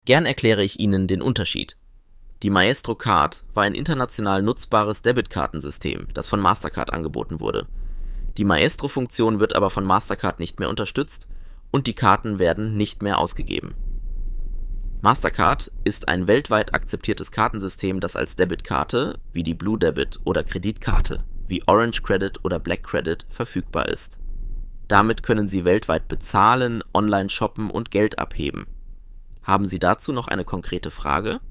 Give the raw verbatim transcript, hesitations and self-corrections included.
Gern erkläre ich Ihnen den Unterschied. Die Maestro Card war ein international nutzbares Debitkartensystem, das von Mastercard angeboten wurde. Die Maestro-Funktion wird aber von Mastercard nicht mehr unterstützt und die Karten werden nicht mehr ausgegeben. Mastercard ist ein weltweit akzeptiertes Kartensystem, das als Debitkarte wie die Blue Debit oder Kreditkarte wie Orange Credit oder Black Credit verfügbar ist. Damit können Sie weltweit bezahlen, online shoppen und Geld abheben. Haben Sie dazu noch eine konkrete Frage?